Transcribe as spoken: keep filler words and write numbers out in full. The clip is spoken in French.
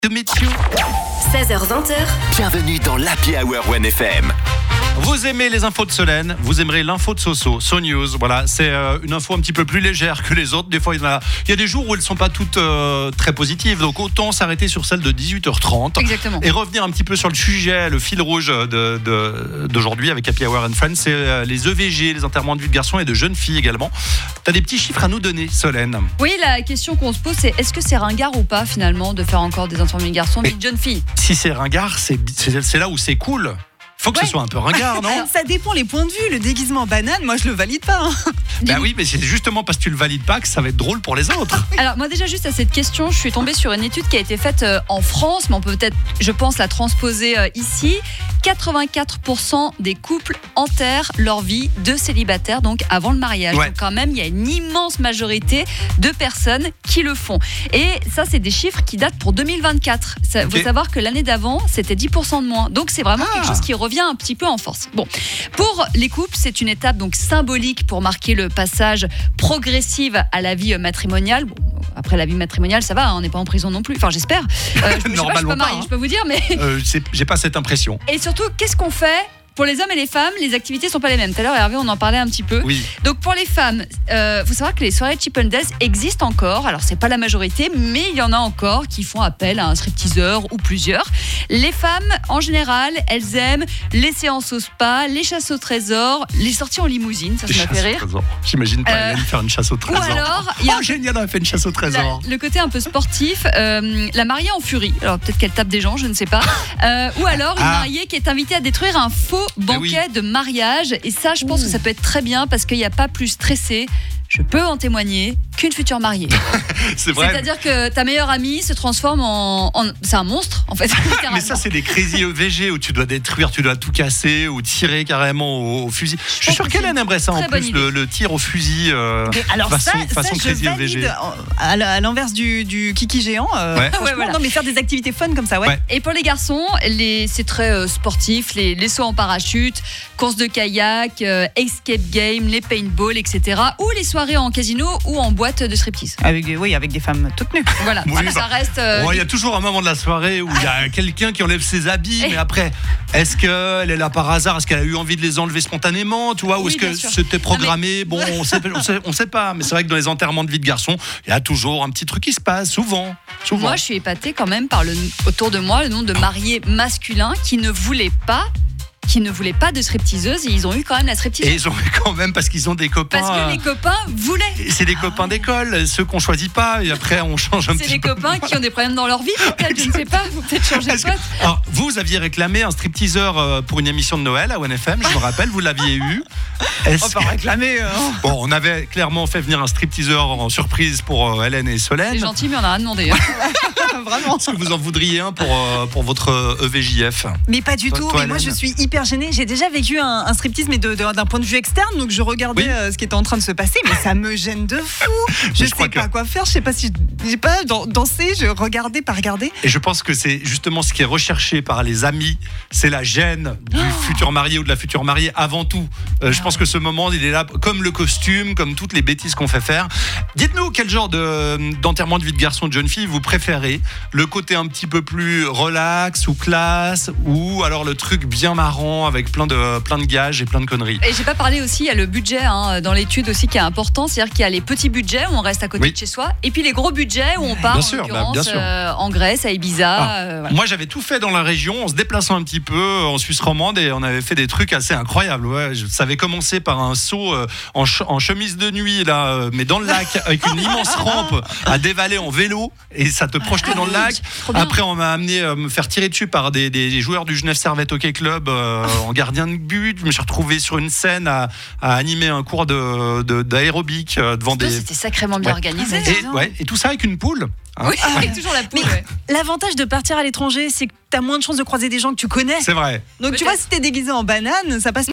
de météo. seize heures vingt. Bienvenue dans l'Happy Hour One F M. Vous aimez les infos de Solène, vous aimerez l'info de Soso, So News. Voilà, c'est euh, une info un petit peu plus légère que les autres. Des fois, il y, en a, il y a des jours où elles ne sont pas toutes euh, très positives. Donc, autant s'arrêter sur celle de dix-huit heures trente. Exactement. Et revenir un petit peu sur le sujet, le fil rouge de, de, d'aujourd'hui avec Happy Hour and Friends. C'est euh, les E V G, les enterrements de vie de garçons et de jeunes filles également. Tu as des petits chiffres à nous donner, Solène? Oui, la question qu'on se pose, c'est est-ce que c'est ringard ou pas finalement de faire encore des enterrements de garçons, mais de jeunes filles? Si c'est ringard, c'est, c'est, c'est là où c'est cool. Faut que Ouais. ce soit un peu ringard, non? Ça dépend les points de vue. Le déguisement en banane, moi je le valide pas. Hein. Bah oui, mais c'est justement parce que tu le valides pas que ça va être drôle pour les autres. Alors moi déjà juste à cette question, je suis tombée sur une étude qui a été faite euh, en France, mais on peut peut-être, je pense, la transposer euh, ici. quatre-vingt-quatre pour cent des couples enterrent leur vie de célibataire, donc avant le mariage. Ouais. Donc quand même, il y a une immense majorité de personnes qui le font. Et ça, c'est des chiffres qui datent pour deux mille vingt-quatre. Il Ok. faut savoir que l'année d'avant, c'était dix pour cent de moins. Donc c'est vraiment Ah. quelque chose qui revient un petit peu en force. Bon, pour les couples, c'est une étape donc symbolique pour marquer le passage progressive à la vie matrimoniale. Bon, après la vie matrimoniale, ça va, on n'est pas en prison non plus. Enfin, j'espère. Euh, je, je sais pas, je suis Normalement pas pas, mariée, hein. je peux vous dire, mais Euh, c'est- j'ai pas cette impression. et surtout, qu'est-ce qu'on fait? Pour les hommes et les femmes, les activités sont pas les mêmes. Tout à l'heure, Hervé, on en parlait un petit peu. Oui. Donc pour les femmes, il euh, faut savoir que les soirées Chip and Dale existent encore. Alors c'est pas la majorité, mais il y en a encore qui font appel à un stripteaseur ou plusieurs. Les femmes, en général, elles aiment les séances au spa, les chasses au trésor, les sorties en limousine. Ça, ça m'a fait rire. Trésor. J'imagine pas Euh, Hélène faire une chasse au Ou trésor. alors, il y a Oh, génial, elle a fait une chasse au la- trésor. le côté un peu sportif, euh, la mariée en furie. Alors peut-être qu'elle tape des gens, je ne sais pas. Euh, ou alors une Ah. mariée qui est invitée à détruire un faux banquet oui. de mariage. Et ça, je pense que ça peut être très bien parce qu'il n'y a pas plus stressé. Je peux en témoigner qu'une future mariée. C'est vrai. C'est-à-dire que ta meilleure amie se transforme en, en- c'est un monstre en fait. littéralement. Mais ça, c'est des crazy E V G où tu dois détruire, tu dois tout casser ou tirer carrément au, au fusil. Je suis sûr que c'est qu'Hélène aimerait ça en très bonne plus, idée. le, le tir au fusil. Euh, Mais alors façon, ça, façon ça je crazy E V G. valide. À l- à l'inverse du, du kiki géant. euh, Ouais. franchement, Ouais, voilà. Non, mais faire des activités fun comme ça, ouais. Ouais. Et pour les garçons, les, c'est très euh, sportif, les, les sauts en parachute, course de kayak, euh, escape game, les paintball, et cetera. Ou les soirées en casino ou en boîte de striptease. Avec des, oui, avec des femmes toutes nues. Voilà, Oui, ça, ça bah, reste. euh, Bon, il y a toujours un moment de la soirée où il y a quelqu'un qui enlève ses habits, mais après, est-ce qu'elle est là par hasard? Est-ce qu'elle a eu envie de les enlever spontanément, tu vois? Ou Oui, est-ce que bien sûr. c'était programmé? Bon, on sait, on sait, on sait pas, mais c'est vrai que dans les enterrements de vie de garçon, il y a toujours un petit truc qui se passe, souvent. souvent. Moi, je suis épatée quand même par le, autour de moi le nombre de mariés masculins qui ne voulaient pas, qui ne voulaient pas de stripteaseuse et ils ont eu quand même la Et stripteaseuse. ils ont quand même, parce qu'ils ont des copains. Parce que les copains voulaient. C'est des copains d'école, ceux qu'on choisit pas, et après on change un C'est petit des peu. copains qui ont des problèmes dans leur vie, peut-être, je ne sais pas, vous peut-être changer de Est-ce que- pote. Alors, vous aviez réclamé un stripteaseur euh, pour une émission de Noël à One F M, je me rappelle, vous l'aviez eu. Est-ce On peut réclamer. euh, Bon, on avait clairement fait venir un stripteaseur en surprise pour euh, Hélène et C'est Solène. gentil, mais on n'a rien demandé. hein. Vraiment. Est-ce que vous en voudriez un pour, euh, pour votre euh, E V J F? Mais pas du Toi- tout. toi, mais moi, Hélène. je suis hyper gênée. J'ai déjà vécu un, un striptease, mais de- de- d'un point de vue externe. Donc, je regardais Oui. euh, ce qui était en train de se passer, mais ça me gêne de fou. Je je sais crois pas que- quoi faire. Je sais pas si je- j'ai pas dan- dansé. Je regardais, pas regarder. Et je pense que c'est justement ce qui est recherché par les amis, c'est la gêne du futur marié ou de la future mariée avant tout. Euh, je pense que ce moment, il est là comme le costume, comme toutes les bêtises qu'on fait faire. Dites-nous quel genre de, d'enterrement de vie de garçon ou de jeune fille vous préférez. Le côté un petit peu plus relax ou classe, ou alors le truc bien marrant avec plein de, plein de gages et plein de conneries. Et j'ai pas parlé aussi, il y a le budget hein, dans l'étude aussi qui est important, c'est-à-dire qu'il y a les petits budgets où on reste à côté Oui. de chez soi, et puis les gros budgets où on part Bien en sûr, bah, l'occurrence bien sûr. euh, en Grèce, à Ibiza. Ah. euh, voilà. Moi, j'avais tout fait dans la région en se déplaçant un petit peu en Suisse romande et on avait fait des trucs assez incroyables. Ouais, je- ça avait commencé par un saut euh, en, ch- en chemise de nuit, là, euh, mais dans le lac, avec une immense rampe à dévaler en vélo et ça te projetait dans le lac. Trop bien. Après, on m'a amené euh, me faire tirer dessus par des, des joueurs du Genève Servette Hockey Club euh, en gardien de but. Je me suis retrouvé sur une scène à, à animer un cours de, de- d'aérobic euh, devant Toi, des. C'était sacrément bien Ouais. organisé. Et, dis donc. ouais, et tout ça avec une poule. hein. Oui, avec toujours la poule. ouais. L'avantage de partir à l'étranger, c'est que t'as moins de chances de croiser des gens que tu connais. C'est vrai. Donc, tu Peut-être. vois, si t'es déguisé en banane, ça passe